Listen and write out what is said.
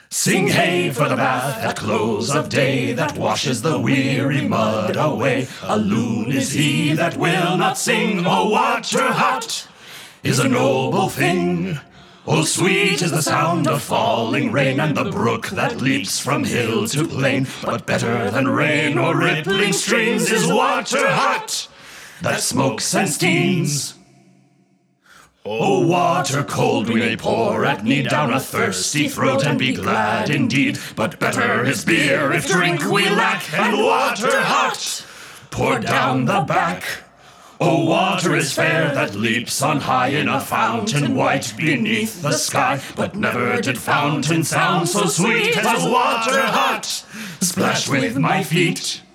Sing hey for the bath at close of day that washes the weary mud away. A loon is he that will not sing. Oh, water hot is a noble thing. Oh, sweet is the sound of falling rain and the brook that leaps from hill to plain. But better than rain or rippling streams is water hot that smokes and steams. Oh, water cold we may pour at need down a thirsty throat and be glad indeed. But better is beer if drink we lack, and water hot poured down the back. Oh, water is fair that leaps on high in a fountain white beneath the sky. But never did fountain sound so sweet as water hot splash with my feet.